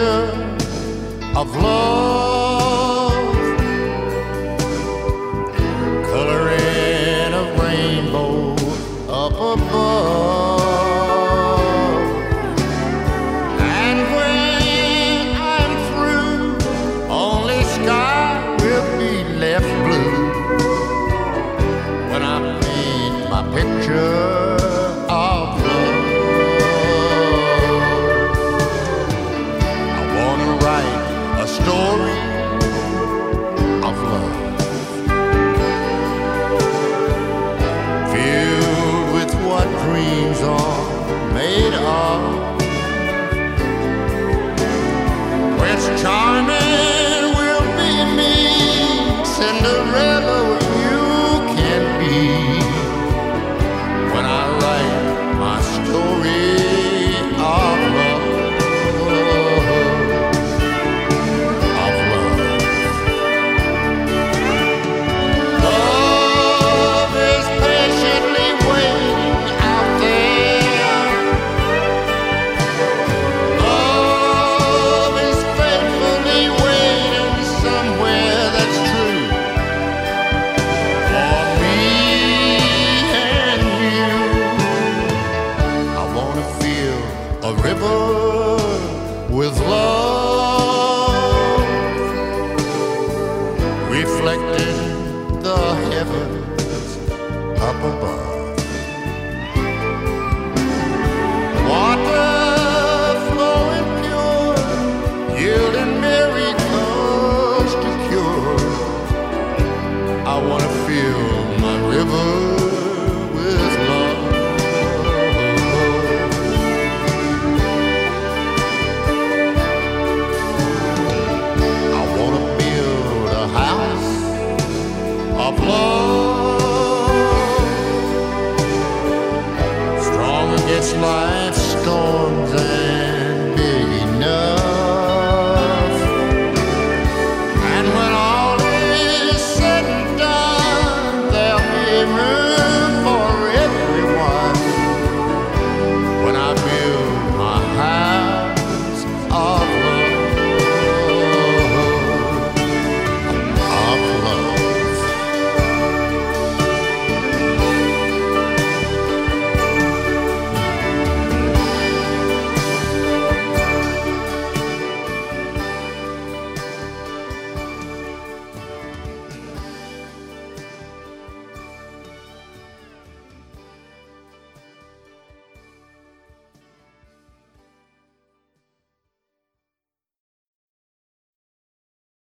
picture of love, coloring a rainbow up above. And when I'm through, only sky will be left blue when I paint my picture of love. I wanna write a story of love, filled with what dreams are made of. Prince Charming will be me, Cinderella you can be, when I write my story of love, of love. Love is patiently waiting out there. Love is faithfully waiting somewhere that's true for me and you. I wanna feel a river with love, reflecting the heavens up above.